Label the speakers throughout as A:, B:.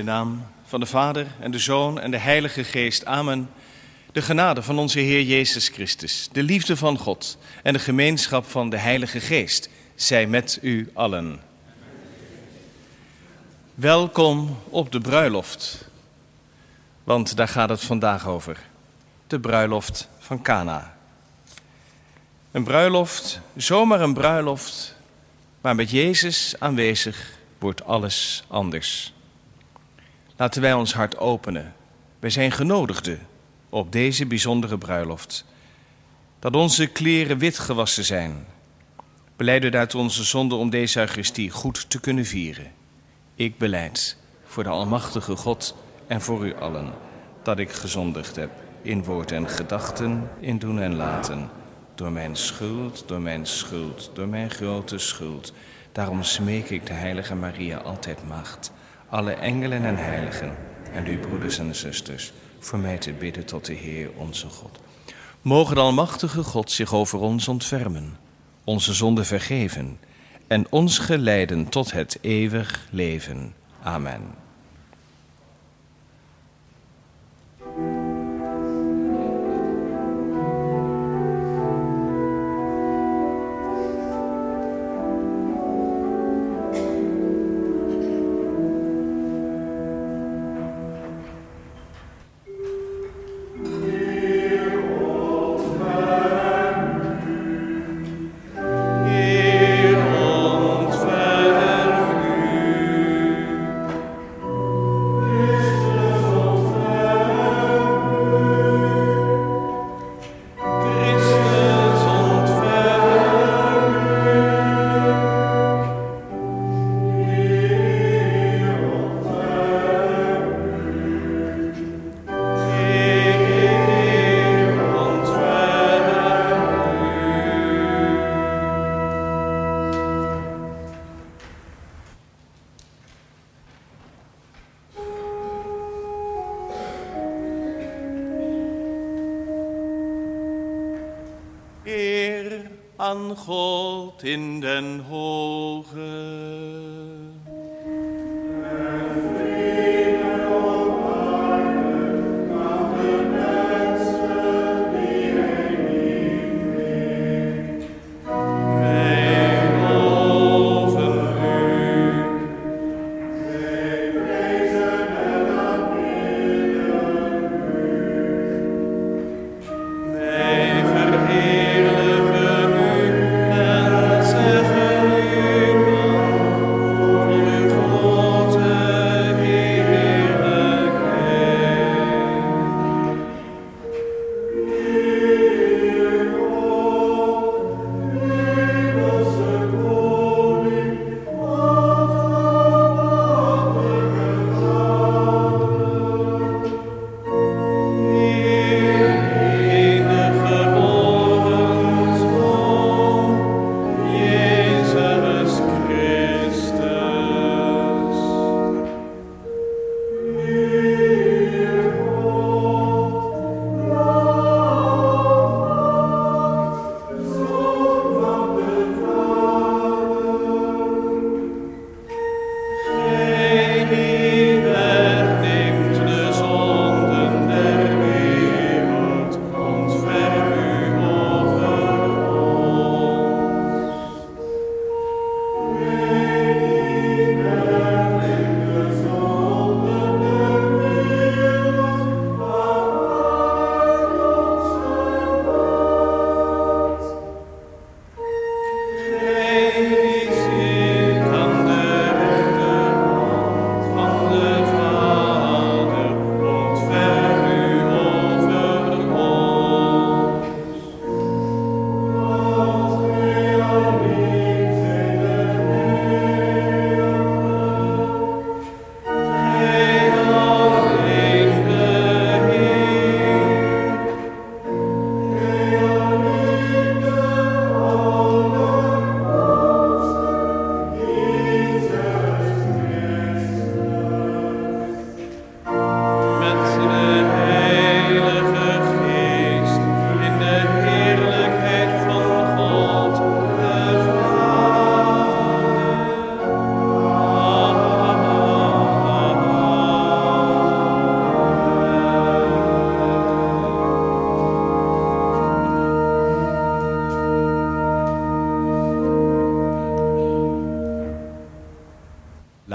A: naam van de Vader en de Zoon en de Heilige Geest. Amen. De genade van onze Heer Jezus Christus, de liefde van God en de gemeenschap van de Heilige Geest zij met u allen. Welkom op de bruiloft, want daar gaat het vandaag over. De bruiloft van Kana. Een bruiloft, zomaar een bruiloft, maar met Jezus aanwezig wordt alles anders. Laten wij ons hart openen. Wij zijn genodigden op deze bijzondere bruiloft. Dat onze kleren wit gewassen zijn. Belijden uit onze zonde om deze Eucharistie goed te kunnen vieren. Ik belijd voor de Almachtige God en voor u allen dat ik gezondigd heb in woord en gedachten, in doen en laten. Door mijn schuld, door mijn grote schuld. Daarom smeek ik de heilige Maria, altijd maagd, alle engelen en heiligen en uw broeders en zusters, voor mij te bidden tot de Heer onze God. Mogen de Almachtige God zich over ons ontfermen, onze zonden vergeven en ons geleiden tot het eeuwig leven. Amen. Eer aan God in den hoge.
B: Verheerlijken u en zeggen u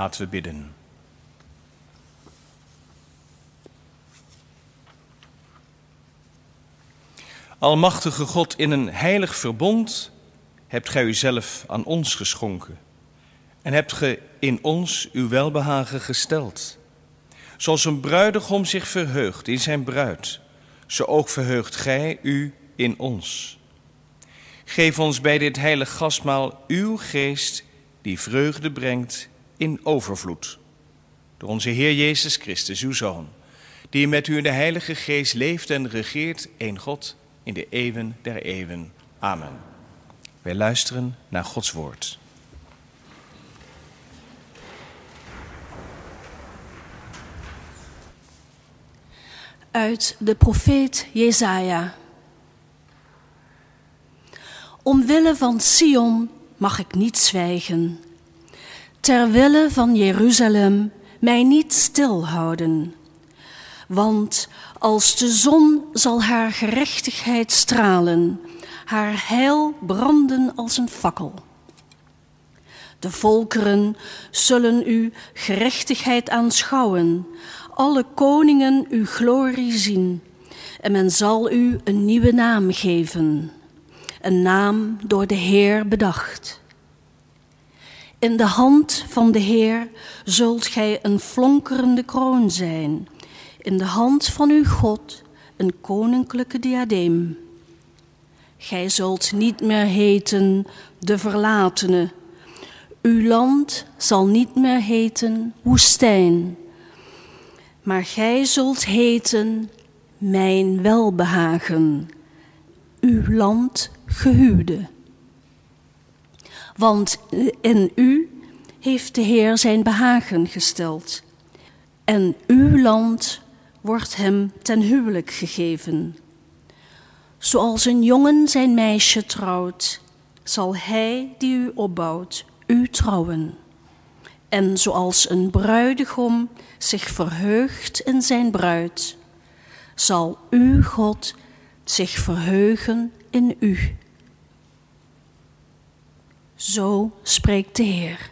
A: Laten we bidden. Almachtige God, in een heilig verbond hebt gij uzelf aan ons geschonken en hebt ge in ons uw welbehagen gesteld. Zoals een bruidegom zich verheugt in zijn bruid, zo ook verheugt gij u in ons. Geef ons bij dit heilig gastmaal uw geest die vreugde brengt in overvloed. Door onze Heer Jezus Christus, uw Zoon, die met u in de Heilige Geest leeft en regeert, één God, in de eeuwen der eeuwen. Amen. Wij luisteren naar Gods woord.
B: Uit de profeet Jesaja. Omwille van Sion mag ik niet zwijgen. Terwille van Jeruzalem mij niet stilhouden. Want als de zon zal haar gerechtigheid stralen, haar heil branden als een fakkel. De volkeren zullen uw gerechtigheid aanschouwen, alle koningen uw glorie zien, en men zal u een nieuwe naam geven, een naam door de Heer bedacht. In de hand van de Heer zult gij een flonkerende kroon zijn, in de hand van uw God een koninklijke diadeem. Gij zult niet meer heten de verlatene, uw land zal niet meer heten woestijn, maar gij zult heten mijn welbehagen, uw land gehuwde. Want in u heeft de Heer zijn behagen gesteld, en uw land wordt hem ten huwelijk gegeven. Zoals een jongen zijn meisje trouwt, zal hij die u opbouwt u trouwen. En zoals een bruidegom zich verheugt in zijn bruid, zal uw God zich verheugen in u. Zo spreekt de Heer.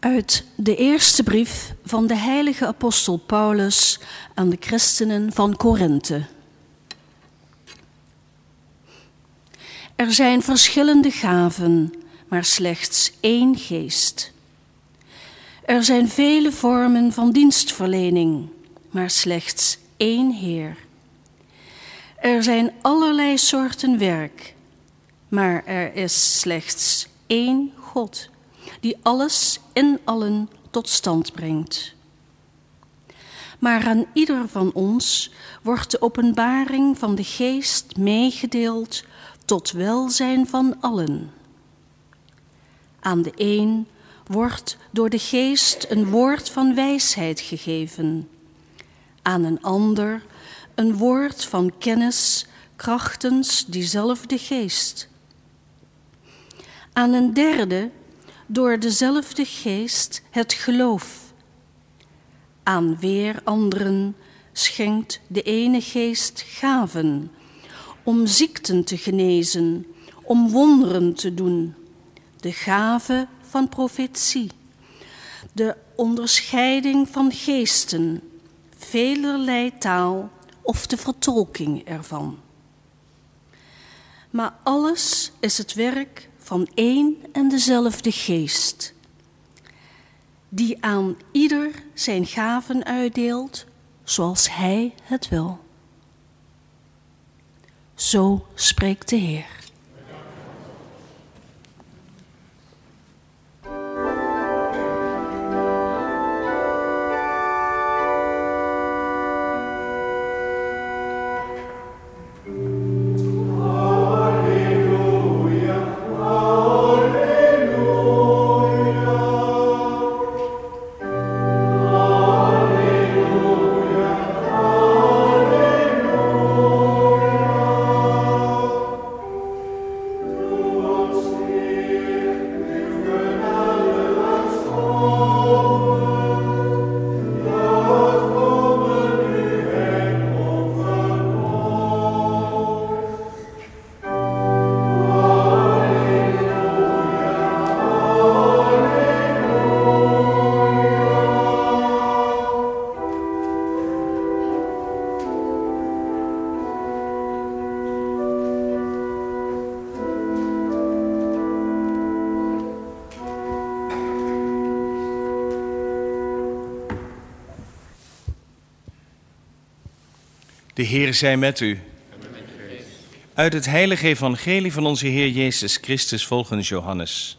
B: Uit de eerste brief van de heilige apostel Paulus aan de christenen van Korinthe. Er zijn verschillende gaven, maar slechts één geest. Er zijn vele vormen van dienstverlening, maar slechts één Heer. Er zijn allerlei soorten werk, maar er is slechts één God, die alles in allen tot stand brengt. Maar aan ieder van ons wordt de openbaring van de Geest meegedeeld tot welzijn van allen. Aan de een wordt door de Geest een woord van wijsheid gegeven, aan een ander een woord van kennis krachtens diezelfde Geest. Aan een derde door dezelfde Geest het geloof. Aan weer anderen schenkt de ene Geest gaven, om ziekten te genezen, om wonderen te doen, de gave van profetie, de onderscheiding van geesten, velerlei taal of de vertolking ervan. Maar alles is het werk van één en dezelfde Geest, die aan ieder zijn gaven uitdeelt, zoals Hij het wil. Zo spreekt de Heer.
A: De Heer zij met u. Uit het heilige evangelie van onze Heer Jezus Christus volgens Johannes.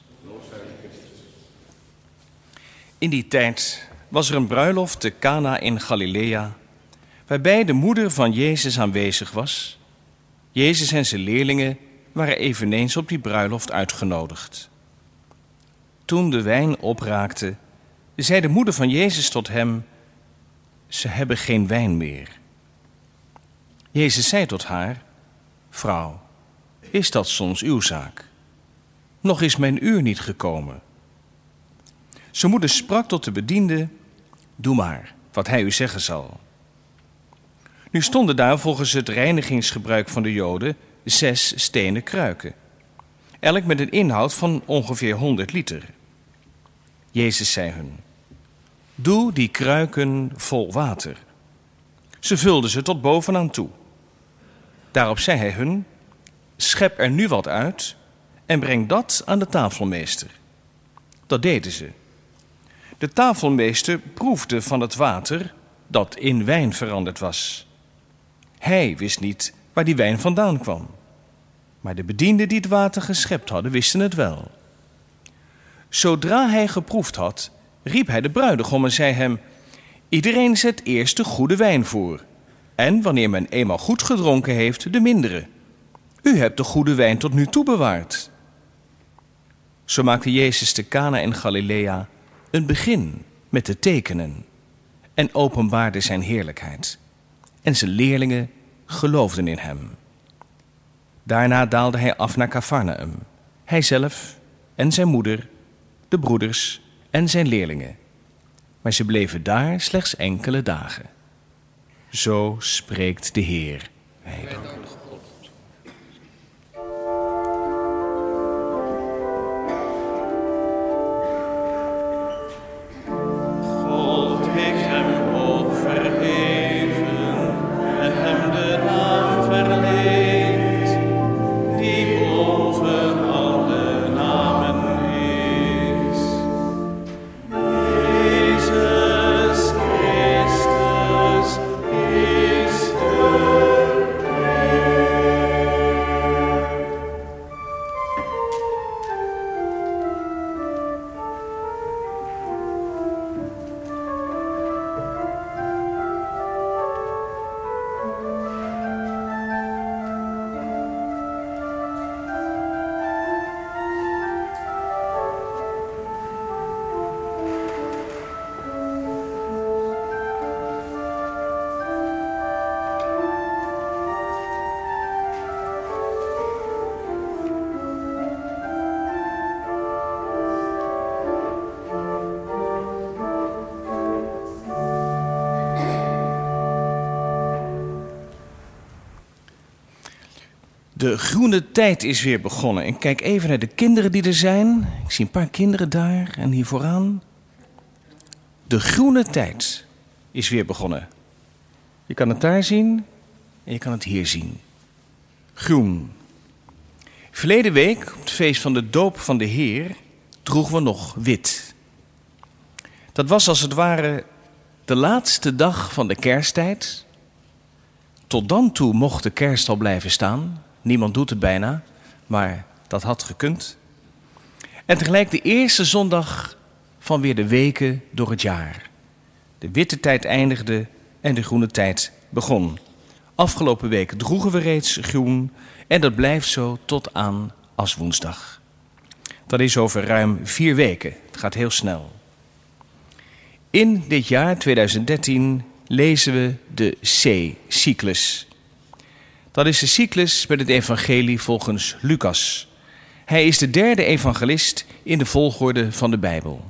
A: In die tijd was er een bruiloft te Cana in Galilea, waarbij de moeder van Jezus aanwezig was. Jezus en zijn leerlingen waren eveneens op die bruiloft uitgenodigd. Toen de wijn opraakte, zei de moeder van Jezus tot hem: ze hebben geen wijn meer. Jezus zei tot haar: vrouw, is dat soms uw zaak? Nog is mijn uur niet gekomen. Zijn moeder sprak tot de bediende: doe maar wat hij u zeggen zal. Nu stonden daar volgens het reinigingsgebruik van de Joden 6 stenen kruiken, elk met een inhoud van ongeveer 100 liter. Jezus zei hun: doe die kruiken vol water. Ze vulden ze tot bovenaan toe. Daarop zei hij hun: schep er nu wat uit en breng dat aan de tafelmeester. Dat deden ze. De tafelmeester proefde van het water dat in wijn veranderd was. Hij wist niet waar die wijn vandaan kwam. Maar de bedienden die het water geschept hadden, wisten het wel. Zodra hij geproefd had, riep hij de bruidegom en zei hem: iedereen zet eerst de goede wijn voor. En wanneer men eenmaal goed gedronken heeft, de mindere. U hebt de goede wijn tot nu toe bewaard. Zo maakte Jezus te Cana in Galilea een begin met de tekenen en openbaarde zijn heerlijkheid. En zijn leerlingen geloofden in hem. Daarna daalde hij af naar Cafarnaum, hij zelf en zijn moeder, de broeders en zijn leerlingen. Maar ze bleven daar slechts enkele dagen. Zo spreekt de Heer. Wij danken God. De groene tijd is weer begonnen. En kijk even naar de kinderen die er zijn. Ik zie een paar kinderen daar en hier vooraan. De groene tijd is weer begonnen. Je kan het daar zien en je kan het hier zien. Groen. Verleden week, op het feest van de doop van de Heer, droegen we nog wit. Dat was als het ware de laatste dag van de kersttijd. Tot dan toe mocht de kerst al blijven staan. Niemand doet het bijna, maar dat had gekund. En tegelijk de eerste zondag van weer de weken door het jaar. De witte tijd eindigde en de groene tijd begon. Afgelopen week droegen we reeds groen en dat blijft zo tot aan Aswoensdag. Dat is over ruim 4 weken. Het gaat heel snel. In dit jaar 2013 lezen we de C-cyclus. Dat is de cyclus met het evangelie volgens Lucas. Hij is de 3e evangelist in de volgorde van de Bijbel.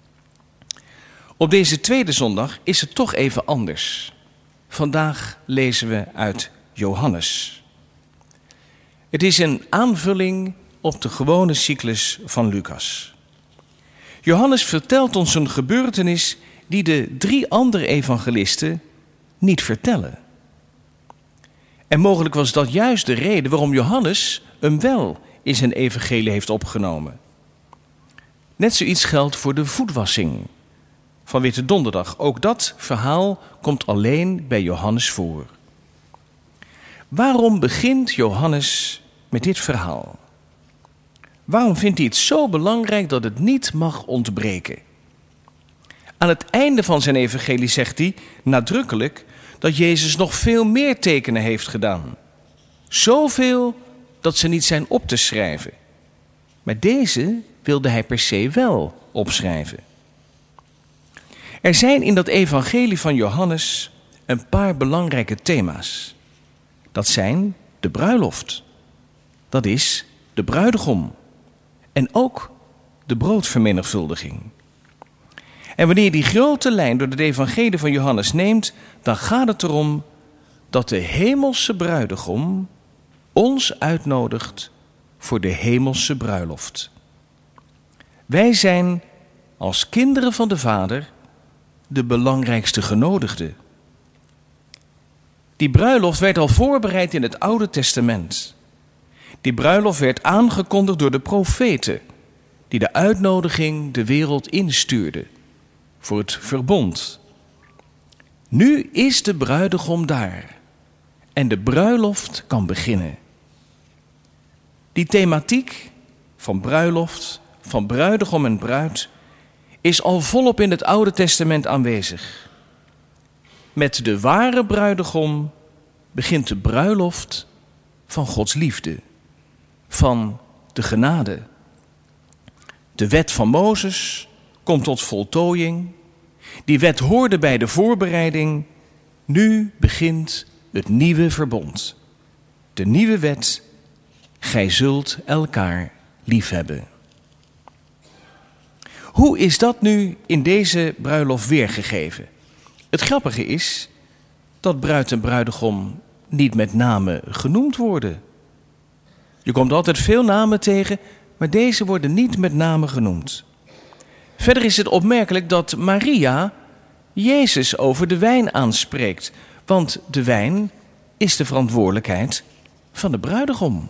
A: Op deze tweede zondag is het toch even anders. Vandaag lezen we uit Johannes. Het is een aanvulling op de gewone cyclus van Lucas. Johannes vertelt ons een gebeurtenis die de 3 andere evangelisten niet vertellen. En mogelijk was dat juist de reden waarom Johannes hem wel in zijn evangelie heeft opgenomen. Net zoiets geldt voor de voetwassing van Witte Donderdag. Ook dat verhaal komt alleen bij Johannes voor. Waarom begint Johannes met dit verhaal? Waarom vindt hij het zo belangrijk dat het niet mag ontbreken? Aan het einde van zijn evangelie zegt hij nadrukkelijk dat Jezus nog veel meer tekenen heeft gedaan. Zoveel dat ze niet zijn op te schrijven. Maar deze wilde hij per se wel opschrijven. Er zijn in dat evangelie van Johannes een paar belangrijke thema's. Dat zijn de bruiloft. Dat is de bruidegom. En ook de broodvermenigvuldiging. En wanneer je die grote lijn door het evangelie van Johannes neemt, dan gaat het erom dat de hemelse bruidegom ons uitnodigt voor de hemelse bruiloft. Wij zijn als kinderen van de Vader de belangrijkste genodigden. Die bruiloft werd al voorbereid in het Oude Testament. Die bruiloft werd aangekondigd door de profeten, die de uitnodiging de wereld instuurden voor het verbond. Nu is de bruidegom daar en de bruiloft kan beginnen. Die thematiek van bruiloft, van bruidegom en bruid, is al volop in het Oude Testament aanwezig. Met de ware bruidegom begint de bruiloft van Gods liefde, van de genade. De wet van Mozes komt tot voltooiing. Die wet hoorde bij de voorbereiding. Nu begint het nieuwe verbond. De nieuwe wet, gij zult elkaar liefhebben. Hoe is dat nu in deze bruiloft weergegeven? Het grappige is dat bruid en bruidegom niet met name genoemd worden. Je komt altijd veel namen tegen, maar deze worden niet met name genoemd. Verder is het opmerkelijk dat Maria Jezus over de wijn aanspreekt, want de wijn is de verantwoordelijkheid van de bruidegom.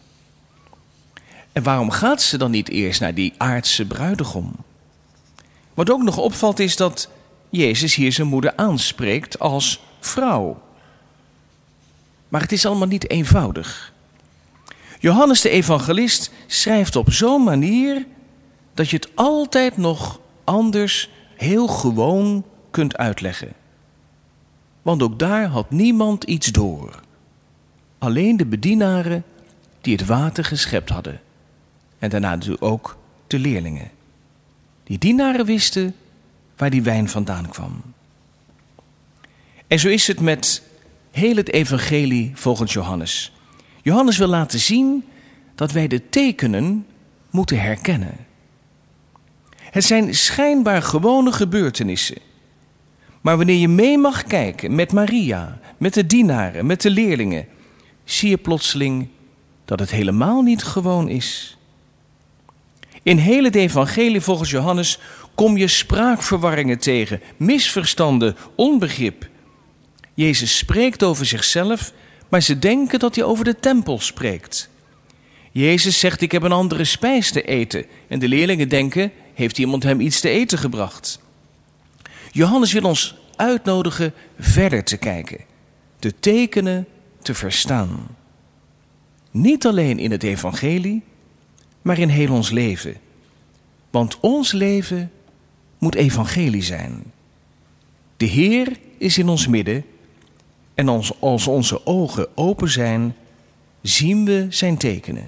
A: En waarom gaat ze dan niet eerst naar die aardse bruidegom? Wat ook nog opvalt is dat Jezus hier zijn moeder aanspreekt als vrouw. Maar het is allemaal niet eenvoudig. Johannes de evangelist schrijft op zo'n manier dat je het altijd nog anders heel gewoon kunt uitleggen. Want ook daar had niemand iets door. Alleen de bedienaren die het water geschept hadden. En daarna natuurlijk ook de leerlingen. Die dienaren wisten waar die wijn vandaan kwam. En zo is het met heel het evangelie volgens Johannes. Johannes wil laten zien dat wij de tekenen moeten herkennen. Het zijn schijnbaar gewone gebeurtenissen. Maar wanneer je mee mag kijken met Maria, met de dienaren, met de leerlingen, zie je plotseling dat het helemaal niet gewoon is. In heel het evangelie volgens Johannes kom je spraakverwarringen tegen, misverstanden, onbegrip. Jezus spreekt over zichzelf, maar ze denken dat hij over de tempel spreekt. Jezus zegt, ik heb een andere spijs te eten. En de leerlingen denken, heeft iemand hem iets te eten gebracht? Johannes wil ons uitnodigen verder te kijken, de tekenen te verstaan. Niet alleen in het evangelie, maar in heel ons leven. Want ons leven moet evangelie zijn. De Heer is in ons midden en als onze ogen open zijn, zien we zijn tekenen.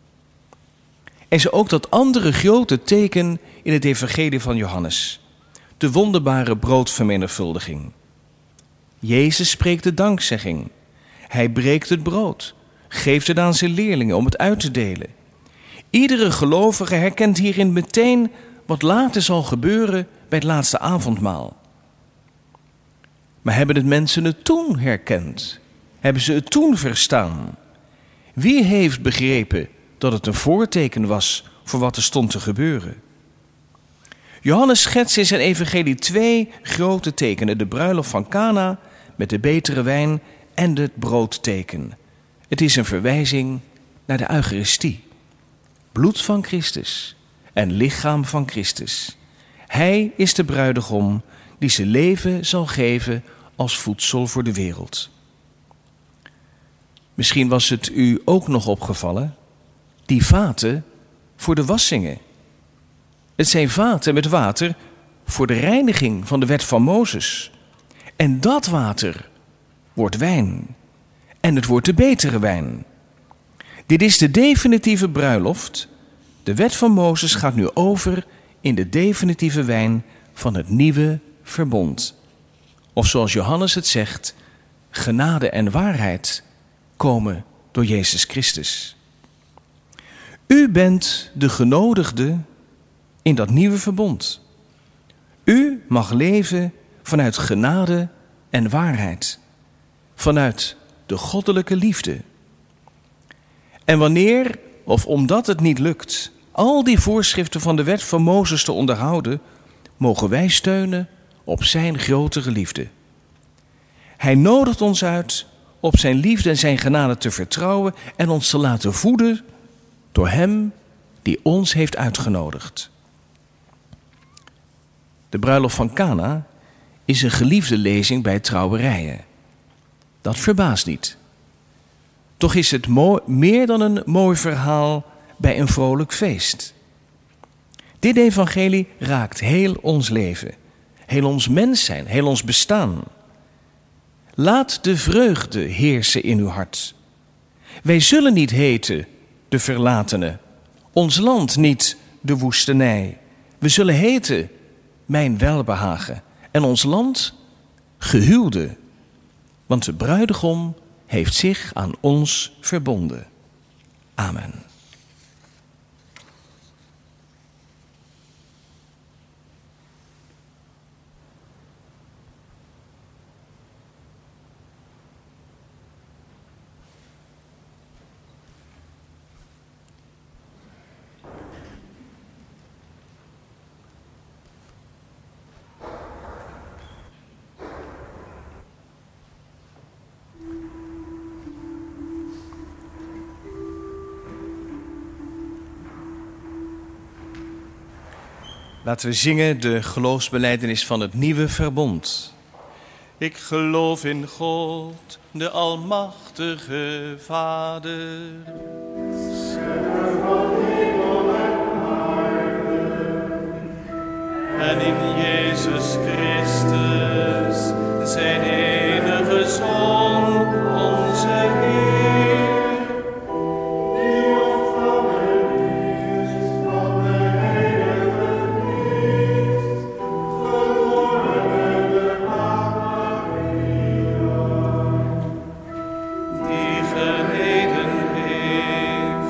A: En zo ook dat andere grote teken in het evangelie van Johannes. De wonderbare broodvermenigvuldiging. Jezus spreekt de dankzegging. Hij breekt het brood, geeft het aan zijn leerlingen om het uit te delen. Iedere gelovige herkent hierin meteen wat later zal gebeuren bij het laatste avondmaal. Maar hebben het mensen het toen herkend? Hebben ze het toen verstaan? Wie heeft begrepen dat het een voorteken was voor wat er stond te gebeuren? Johannes schetst in zijn evangelie 2 grote tekenen. De bruiloft van Kana met de betere wijn en het broodteken. Het is een verwijzing naar de Eucharistie. Bloed van Christus en lichaam van Christus. Hij is de bruidegom die zijn leven zal geven als voedsel voor de wereld. Misschien was het u ook nog opgevallen, die vaten voor de wassingen. Het zijn vaten met water voor de reiniging van de wet van Mozes. En dat water wordt wijn. En het wordt de betere wijn. Dit is de definitieve bruiloft. De wet van Mozes gaat nu over in de definitieve wijn van het nieuwe verbond. Of zoals Johannes het zegt, genade en waarheid komen door Jezus Christus. U bent de genodigde in dat nieuwe verbond. U mag leven vanuit genade en waarheid. Vanuit de goddelijke liefde. En wanneer, of omdat het niet lukt, al die voorschriften van de wet van Mozes te onderhouden, mogen wij steunen op zijn grotere liefde. Hij nodigt ons uit op zijn liefde en zijn genade te vertrouwen en ons te laten voeden door hem die ons heeft uitgenodigd. De bruiloft van Kana is een geliefde lezing bij trouwerijen. Dat verbaast niet. Toch is het meer dan een mooi verhaal bij een vrolijk feest. Dit evangelie raakt heel ons leven, heel ons mens zijn, heel ons bestaan. Laat de vreugde heersen in uw hart. Wij zullen niet heten de verlatene, ons land niet de woestenij. We zullen heten mijn welbehagen en ons land gehuwde. Want de bruidegom heeft zich aan ons verbonden. Amen. Laten we zingen de geloofsbelijdenis van het nieuwe verbond. Ik geloof in God, de almachtige Vader.
C: Schepper van hemel en aarde.
A: En in Jezus Christus, zijn enige Zoon, onze Heer.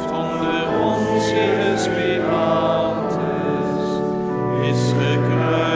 C: Is gekruisigd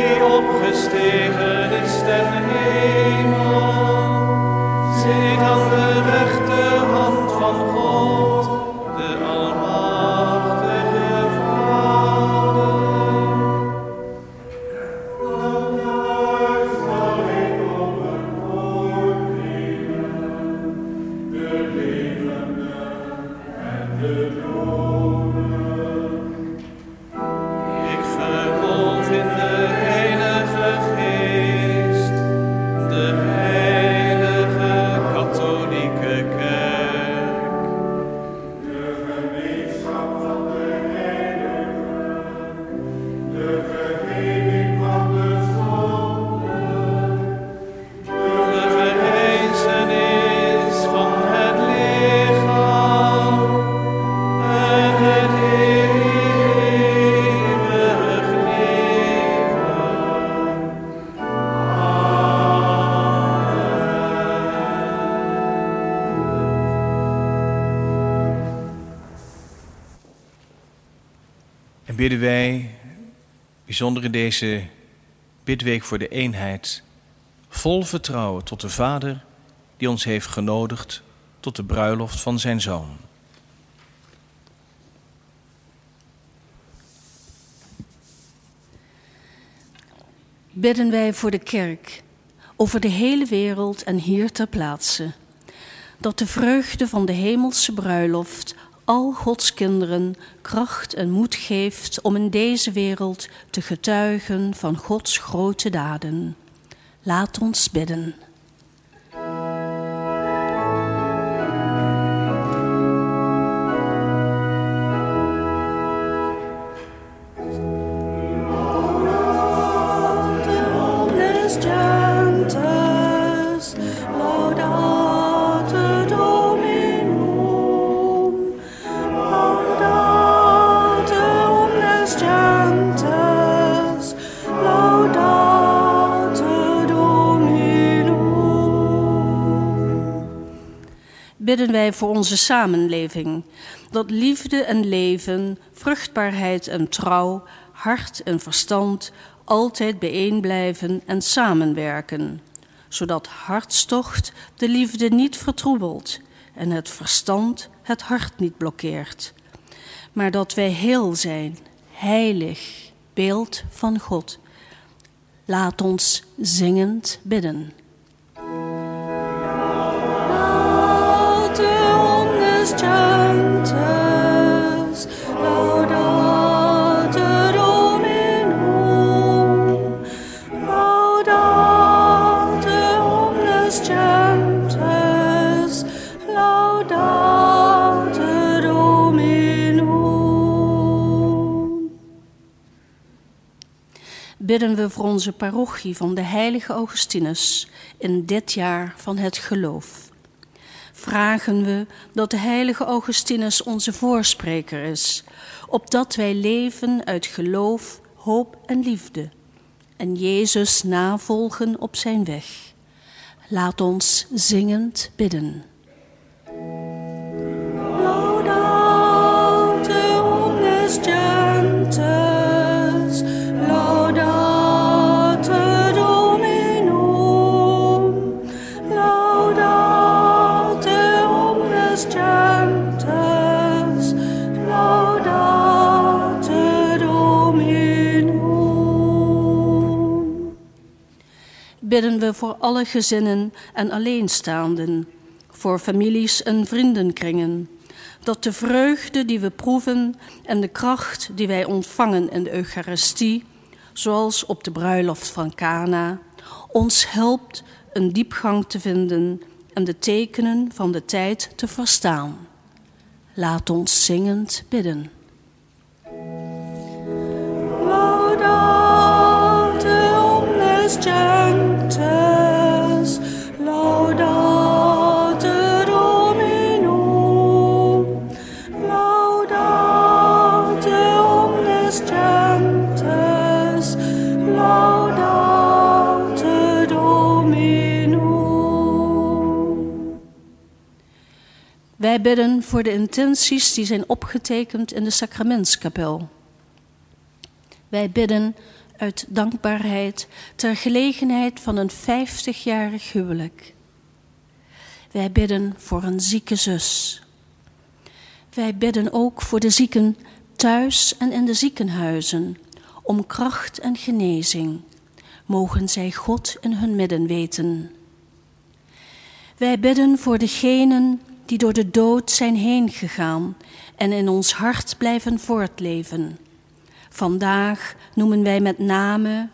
A: die opgestegen is ten hemel, zit aan de rechterhand van God, de Almachtige Vader.
C: Daar zal ik op het woord nemen, de levende en de doden.
A: Ik geloof in de Heilige Geest, de heilige katholieke kerk,
C: De gemeenschap van de heiligen, de vergeving van de zonden,
A: de verrijzenis van het lichaam en het eeuwig leven. En bidden wij, bijzonder in deze bidweek voor de eenheid, vol vertrouwen tot de Vader die ons heeft genodigd tot de bruiloft van zijn Zoon.
B: Bidden wij voor de kerk, over de hele wereld en hier ter plaatse, dat de vreugde van de hemelse bruiloft al Gods kinderen kracht en moed geeft om in deze wereld te getuigen van Gods grote daden. Laat ons bidden. Omnes gentes, laudate Dominum, laudate omnes gentes, laudate Dominum. Bidden wij voor onze samenleving, dat liefde en leven, vruchtbaarheid en trouw, hart en verstand altijd bijeen blijven en samenwerken, zodat hartstocht de liefde niet vertroebelt en het verstand het hart niet blokkeert, maar dat wij heel zijn, heilig, beeld van God. Laat ons zingend bidden. Laudate omnes gentes, laudate Dominum, laudate omnes gentes, laudate Dominum. Bidden we voor onze parochie van de heilige Augustinus in dit jaar van het geloof. Vragen we dat de heilige Augustinus onze voorspreker is, opdat wij leven uit geloof, hoop en liefde en Jezus navolgen op zijn weg. Laat ons zingend bidden. Laudate omnes gentes, laudate Dominum, laudate omnes gentes, laudate Dominum. Bidden we voor alle gezinnen en alleenstaanden, voor families en vriendenkringen, dat de vreugde die we proeven en de kracht die wij ontvangen in de Eucharistie, zoals op de bruiloft van Kana, ons helpt een diepgang te vinden en de tekenen van de tijd te verstaan. Laat ons zingend bidden. Laudate omnes gentes, laudate Dominum, laudate omnes gentes, laudate Dominum. Wij bidden voor de intenties die zijn opgetekend in de sacramentskapel. Wij bidden uit dankbaarheid ter gelegenheid van een 50-jarig huwelijk. Wij bidden voor een zieke zus. Wij bidden ook voor de zieken thuis en in de ziekenhuizen, om kracht en genezing. Mogen zij God in hun midden weten. Wij bidden voor degenen die door de dood zijn heen gegaan en in ons hart blijven voortleven. Vandaag noemen wij met name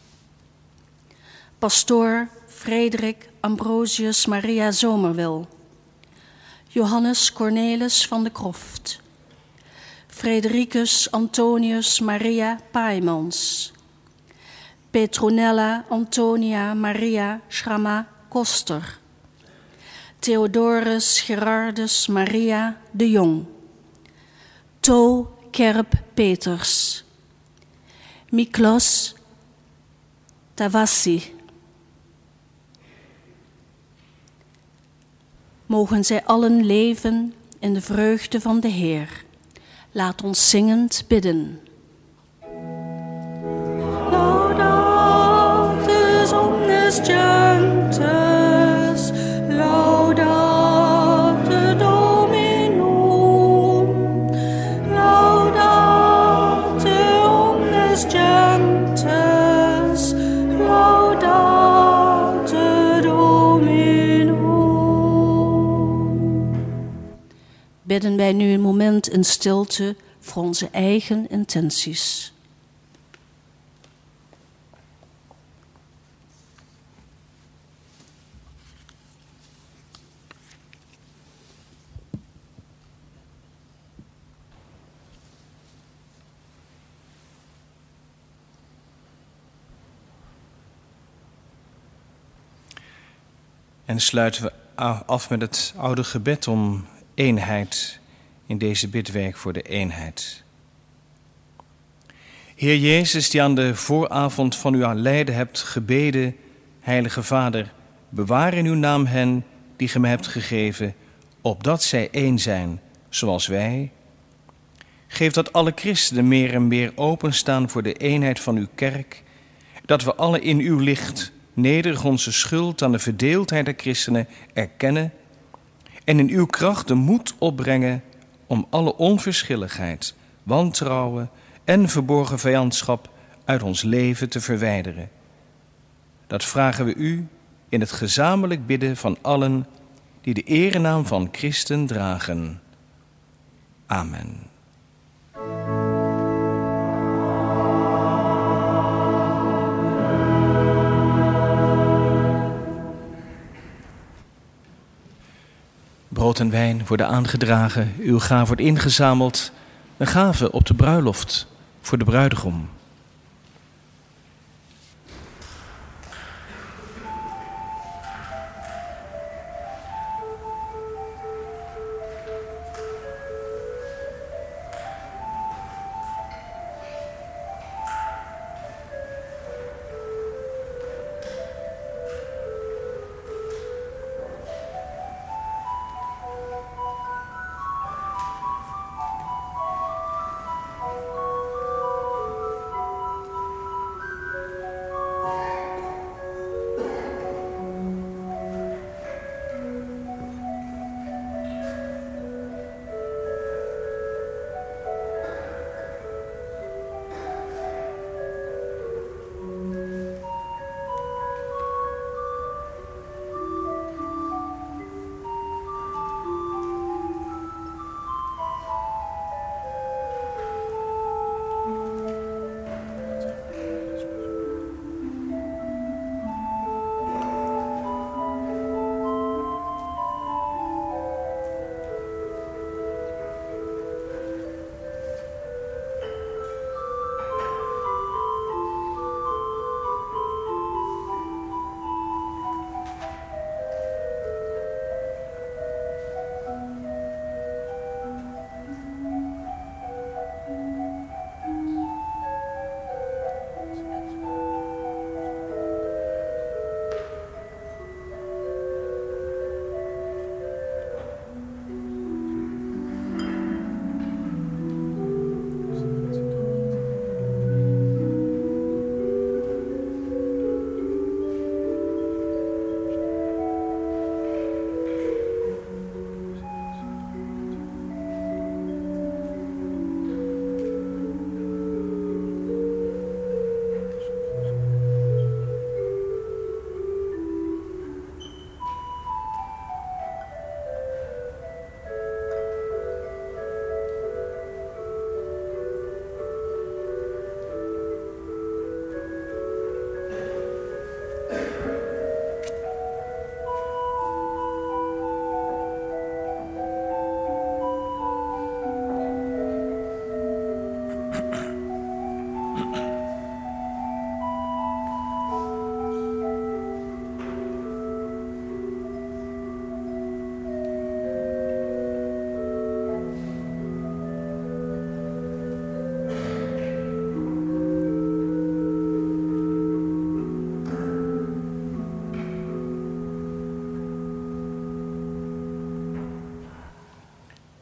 B: pastoor Frederik Ambrosius Maria Zomerwil, Johannes Cornelis van de Kroft, Fredericus Antonius Maria Paimans, Petronella Antonia Maria Schrama Koster, Theodorus Gerardus Maria de Jong, To Kerp Peters, Miklos Tavassi. Mogen zij allen leven in de vreugde van de Heer. Laat ons zingend bidden. Laudatus omnes gentes, laudate Dominum, laudate omnes gentes, laudate Dominum. Bidden wij nu een moment in stilte voor onze eigen intenties.
A: En sluiten we af met het oude gebed om eenheid in deze bidweek voor de eenheid. Heer Jezus, die aan de vooravond van uw lijden hebt gebeden, Heilige Vader, bewaar in uw naam hen die ge mij hebt gegeven, opdat zij één zijn, zoals wij. Geef dat alle christenen meer en meer openstaan voor de eenheid van uw kerk, dat we alle in uw licht nederig onze schuld aan de verdeeldheid der christenen erkennen en in uw kracht de moed opbrengen om alle onverschilligheid, wantrouwen en verborgen vijandschap uit ons leven te verwijderen. Dat vragen we u in het gezamenlijk bidden van allen die de erenaam van Christen dragen. Amen. Brood en wijn worden aangedragen, uw gave wordt ingezameld, een gave op de bruiloft voor de bruidegom.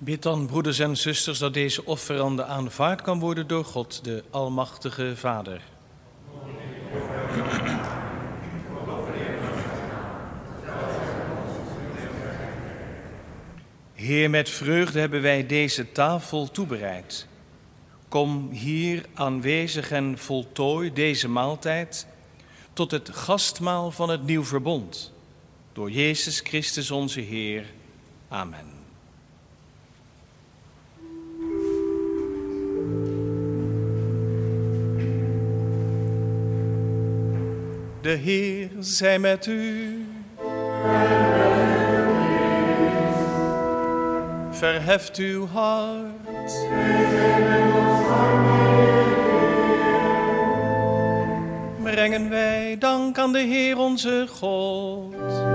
A: Bid dan, broeders en zusters, dat deze offerande aanvaard kan worden door God, de Almachtige Vader. Heer, met vreugde hebben wij deze tafel toebereid. Kom hier aanwezig en voltooi deze maaltijd tot het gastmaal van het nieuw verbond. Door Jezus Christus onze Heer. Amen. De Heer zij met u. Verheft uw hart. Brengen wij dank aan de Heer onze God.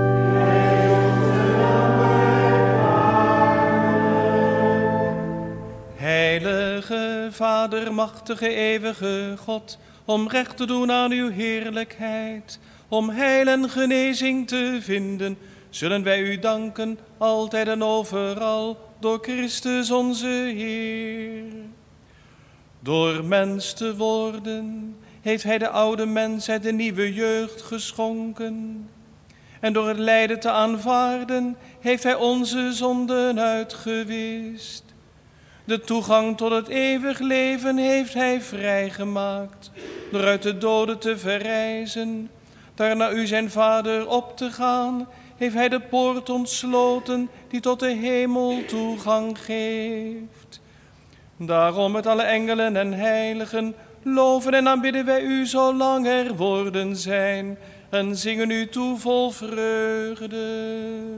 A: Heilige Vader, machtige, eeuwige God, om recht te doen aan uw heerlijkheid, om heil en genezing te vinden, zullen wij u danken, altijd en overal, door Christus onze Heer. Door mens te worden, heeft hij de oude mensheid de nieuwe jeugd geschonken. En door het lijden te aanvaarden, heeft hij onze zonden uitgewist. De toegang tot het eeuwig leven heeft hij vrijgemaakt, door uit de doden te verrijzen. Daarna u zijn Vader op te gaan, heeft hij de poort ontsloten die tot de hemel toegang geeft. Daarom met alle engelen en heiligen loven en aanbidden wij u zolang er woorden zijn en zingen u toe vol vreugde.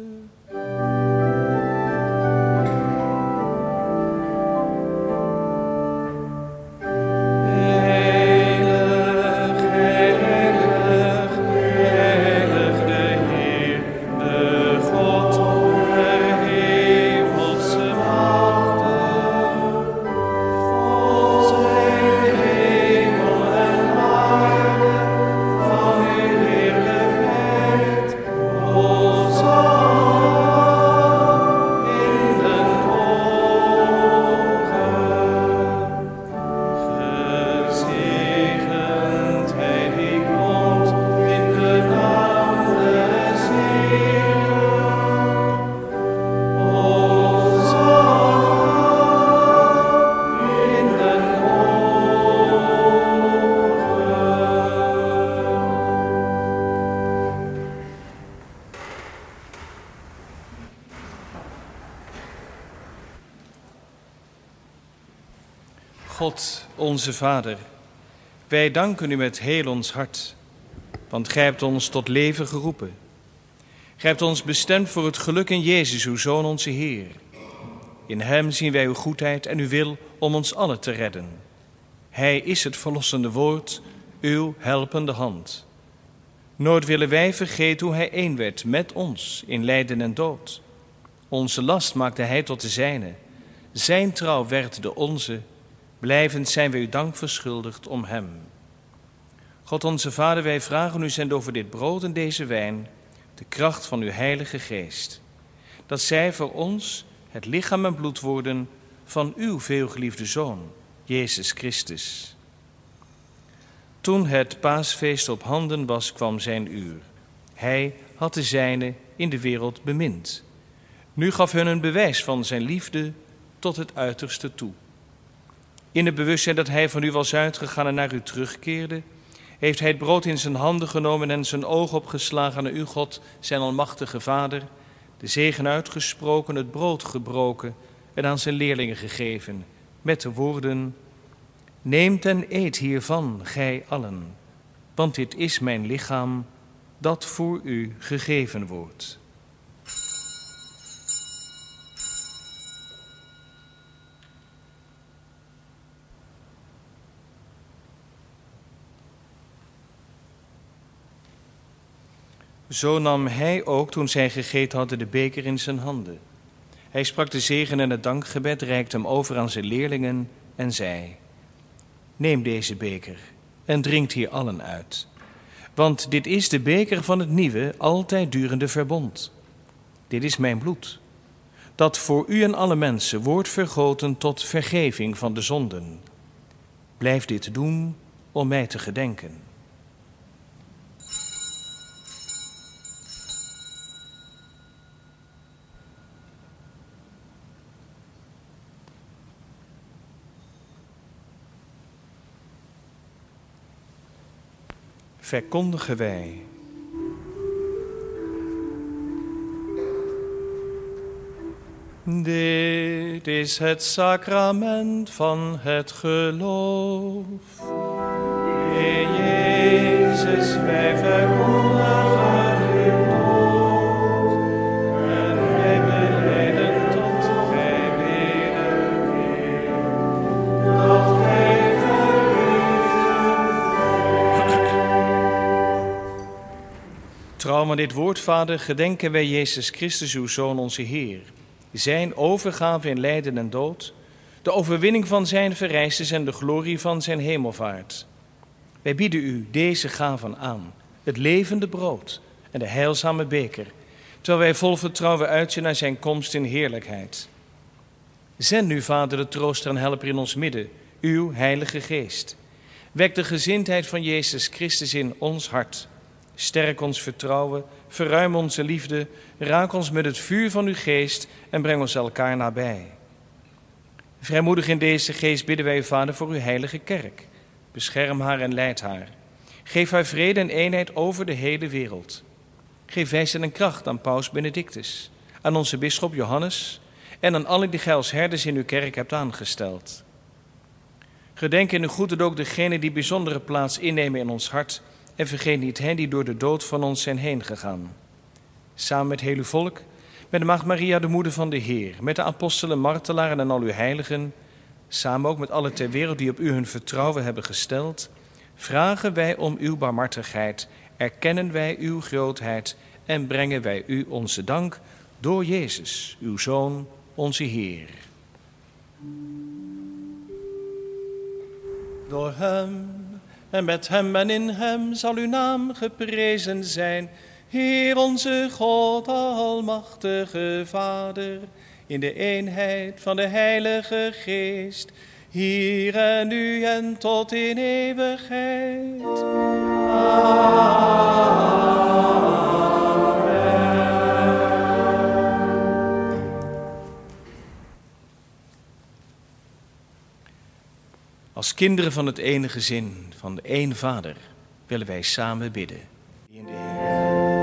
A: God, onze Vader, wij danken u met heel ons hart, want gij hebt ons tot leven geroepen. Gij hebt ons bestemd voor het geluk in Jezus, uw Zoon, onze Heer. In hem zien wij uw goedheid en uw wil om ons allen te redden. Hij is het verlossende woord, uw helpende hand. Nooit willen wij vergeten hoe hij één werd met ons in lijden en dood. Onze last maakte hij tot de zijne. Zijn trouw werd de onze. Blijvend zijn wij u dank verschuldigd om hem. God onze Vader, wij vragen u zend over dit brood en deze wijn de kracht van uw Heilige Geest. Dat zij voor ons het lichaam en bloed worden van uw veelgeliefde Zoon, Jezus Christus. Toen het paasfeest op handen was, kwam zijn uur. Hij had de zijne in de wereld bemind. Nu gaf hun een bewijs van zijn liefde tot het uiterste toe. In het bewustzijn dat hij van u was uitgegaan en naar u terugkeerde, heeft hij het brood in zijn handen genomen en zijn oog opgeslagen naar uw God, zijn almachtige Vader, de zegen uitgesproken, het brood gebroken en aan zijn leerlingen gegeven, met de woorden: neemt en eet hiervan, gij allen, want dit is mijn lichaam, dat voor u gegeven wordt. Zo nam hij ook, toen zij gegeten hadden, de beker in zijn handen. Hij sprak de zegen en het dankgebed, reikte hem over aan zijn leerlingen en zei: neem deze beker en drinkt hier allen uit. Want dit is de beker van het nieuwe, altijd durende verbond. Dit is mijn bloed, dat voor u en alle mensen wordt vergoten tot vergeving van de zonden. Blijf dit doen om mij te gedenken. Verkondigen wij. Dit is het sacrament van het geloof. Heer Jezus, wij verkondigen uw dood en wij belijden tot gij wederkeert, dat gij Trouw aan dit woord, Vader, gedenken wij Jezus Christus, uw Zoon, onze Heer. Zijn overgave in lijden en dood, de overwinning van zijn verrijzenis en de glorie van zijn hemelvaart. Wij bieden u deze gaven aan, het levende brood en de heilzame beker, terwijl wij vol vertrouwen uitzien naar zijn komst in heerlijkheid. Zend nu, Vader, de trooster en helper in ons midden, uw Heilige Geest. Wek de gezindheid van Jezus Christus in ons hart. Sterk ons vertrouwen, verruim onze liefde, raak ons met het vuur van uw geest en breng ons elkaar nabij. Vrijmoedig in deze geest bidden wij u, Vader, voor uw heilige kerk. Bescherm haar en leid haar. Geef haar vrede en eenheid over de hele wereld. Geef wijsheid en kracht aan Paus Benedictus, aan onze bisschop Johannes en aan alle die gij als herders in uw kerk hebt aangesteld. Gedenk in uw goede ook degenen die bijzondere plaats innemen in ons hart en vergeet niet hen die door de dood van ons zijn heen gegaan. Samen met heel uw volk, met de Maagd Maria, de moeder van de Heer, met de apostelen, martelaren en al uw heiligen, samen ook met alle ter wereld die op u hun vertrouwen hebben gesteld, vragen wij om uw barmhartigheid, erkennen wij uw grootheid en brengen wij u onze dank door Jezus, uw Zoon, onze Heer. Door hem en met hem en in hem zal uw naam geprezen zijn, Heer onze God, almachtige Vader, in de eenheid van de Heilige Geest, hier en nu en tot in eeuwigheid. Als kinderen van het ene gezin, van de één Vader, willen wij samen bidden. In de Heer.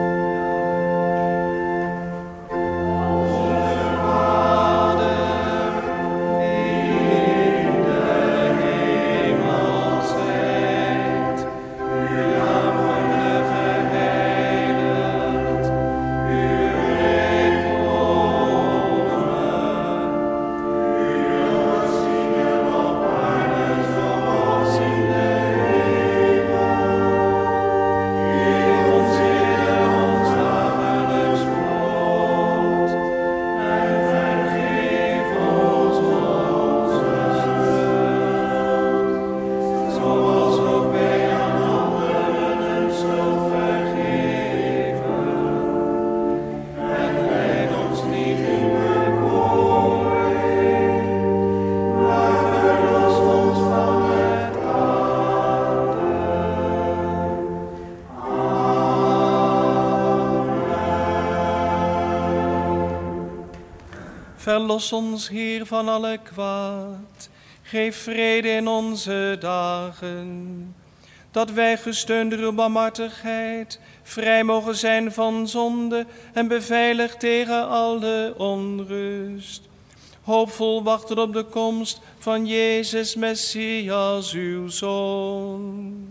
A: Verlos ons, Heer, van alle kwaad. Geef vrede in onze dagen. Dat wij, gesteund door uw barmhartigheid, vrij mogen zijn van zonde en beveiligd tegen alle onrust. Hoopvol wachten op de komst van Jezus Messias, uw Zoon.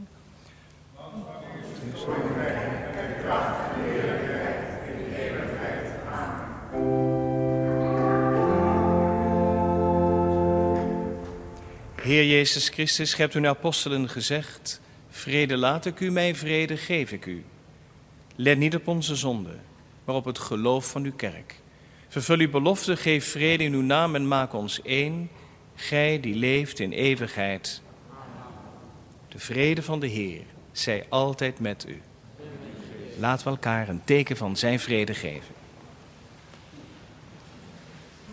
A: Heer Jezus Christus, gij hebt uw apostelen gezegd, vrede laat ik u, mijn vrede geef ik u. Let niet op onze zonde, maar op het geloof van uw kerk. Vervul uw belofte, geef vrede in uw naam en maak ons één, gij die leeft in eeuwigheid. De vrede van de Heer zij altijd met u. Laten we elkaar een teken van zijn vrede geven.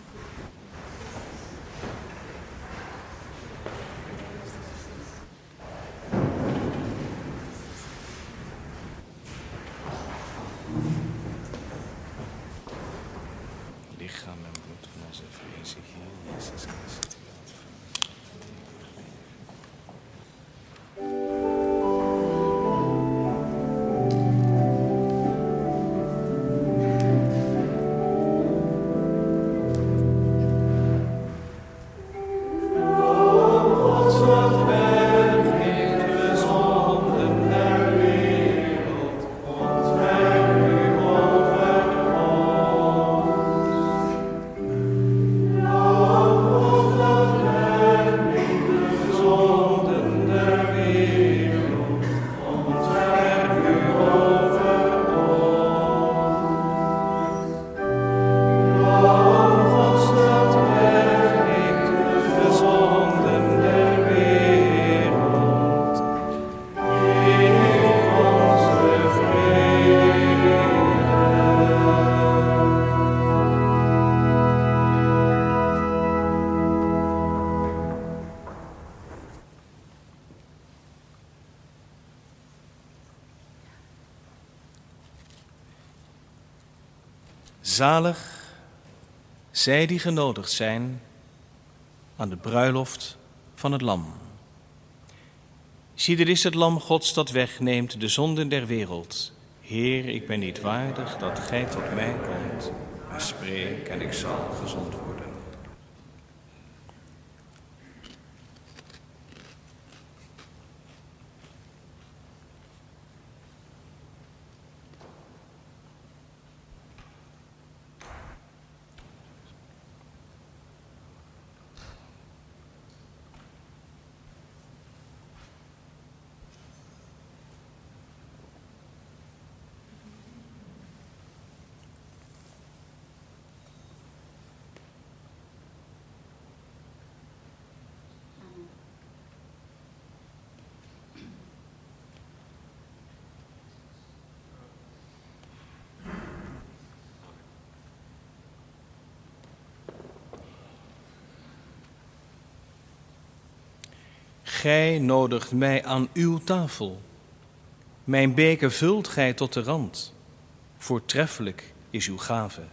A: Zalig zij die genodigd zijn aan de bruiloft van het Lam. Zie, dit is het Lam Gods dat wegneemt de zonden der wereld. Heer, ik ben niet waardig dat gij tot mij komt, maar spreek en ik zal gezond worden. Gij nodigt mij aan uw tafel. Mijn beker vult gij tot de rand. Voortreffelijk is uw gave.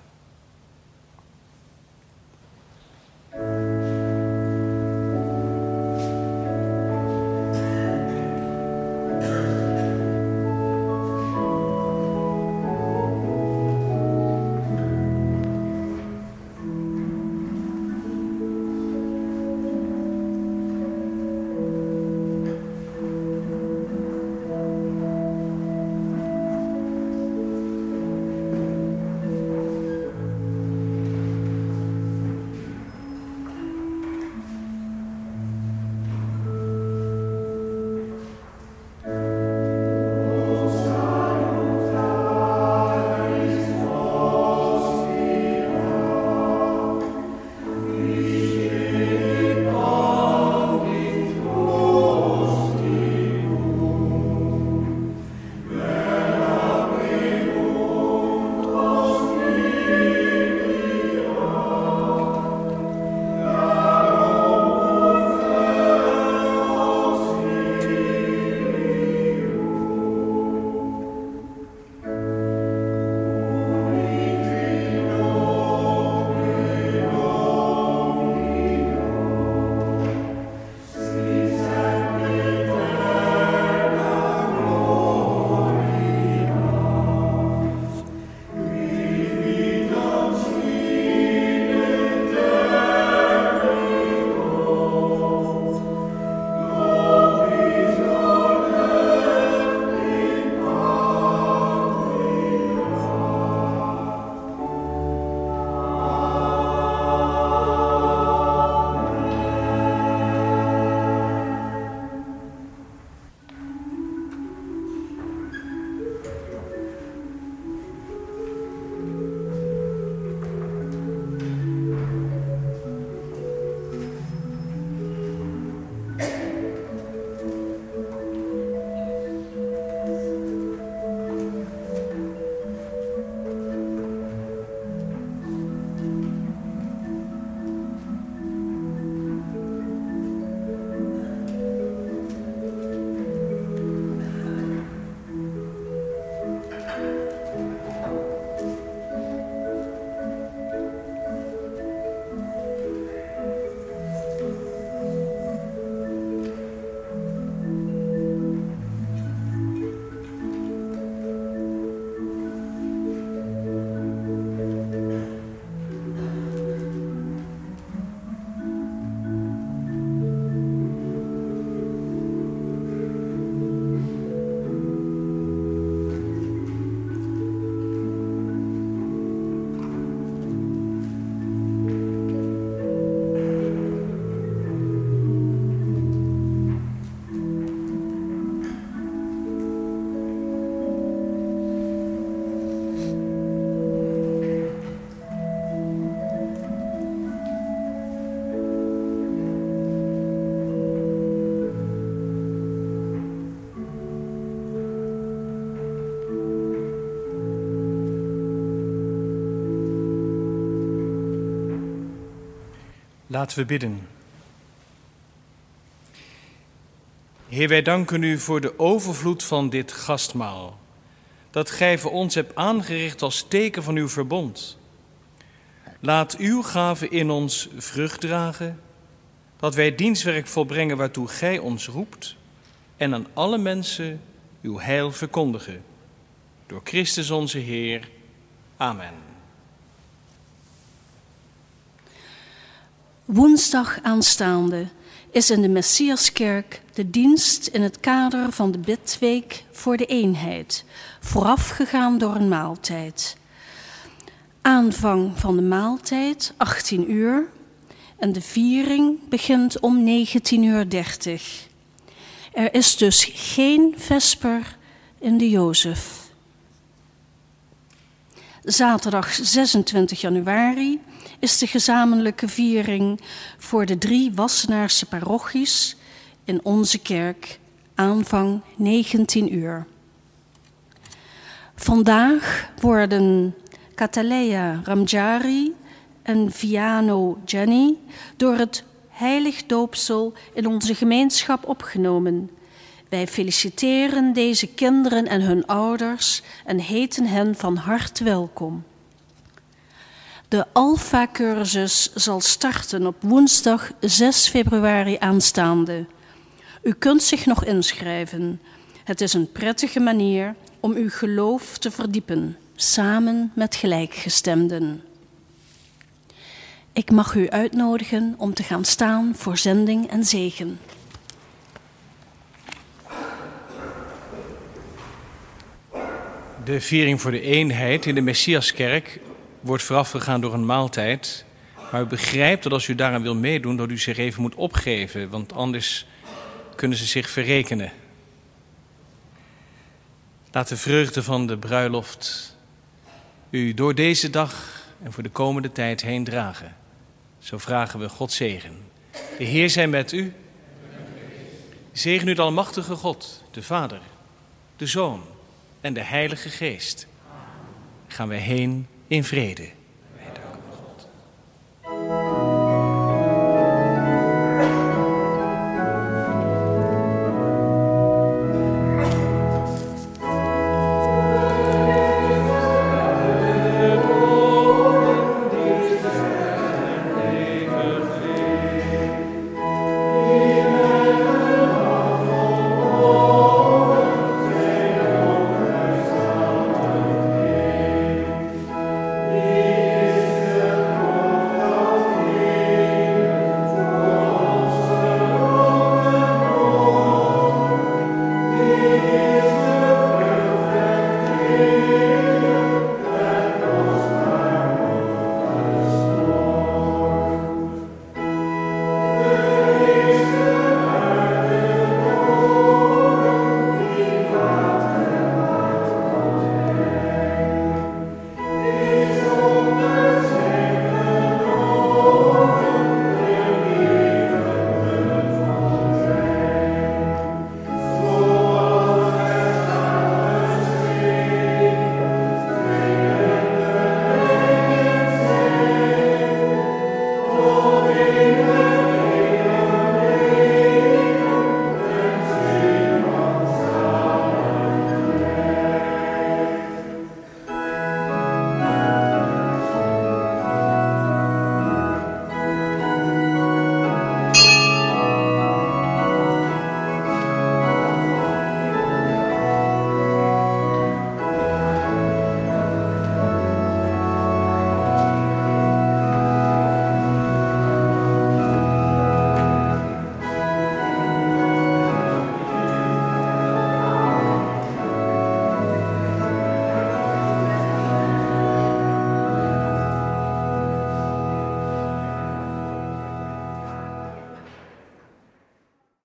D: Laten we bidden. Heer, wij danken u voor de overvloed van dit gastmaal, dat gij voor ons hebt aangericht als teken van uw verbond.
A: Laat uw gave in ons vrucht dragen, dat wij het dienstwerk volbrengen waartoe gij ons roept en aan alle mensen uw heil verkondigen. Door Christus onze Heer. Amen.
B: Woensdag aanstaande is in de Messiaskerk de dienst in het kader van de bidweek voor de eenheid, voorafgegaan door een maaltijd. Aanvang van de maaltijd 18 uur en de viering begint om 19:30 uur. Er is dus geen vesper in de Jozef. Zaterdag 26 januari is de gezamenlijke viering voor de 3 Wassenaarse parochies in onze kerk, aanvang 19 uur. Vandaag worden Katalea Ramjari en Viano Jenny door het heilig doopsel in onze gemeenschap opgenomen. Wij feliciteren deze kinderen en hun ouders en heten hen van harte welkom. De Alpha-cursus zal starten op woensdag 6 februari aanstaande. U kunt zich nog inschrijven. Het is een prettige manier om uw geloof te verdiepen, samen met gelijkgestemden. Ik mag u uitnodigen om te gaan staan voor zending en zegen.
A: De viering voor de eenheid in de Messiaskerk wordt voorafgegaan door een maaltijd. Maar u begrijpt dat als u daaraan wil meedoen, dat u zich even moet opgeven, want anders kunnen ze zich verrekenen. Laat de vreugde van de bruiloft u door deze dag en voor de komende tijd heen dragen. Zo vragen we God zegen. De Heer zij met u. Zegen u de almachtige God, de Vader, de Zoon en de Heilige Geest. Gaan wij heen in vrede.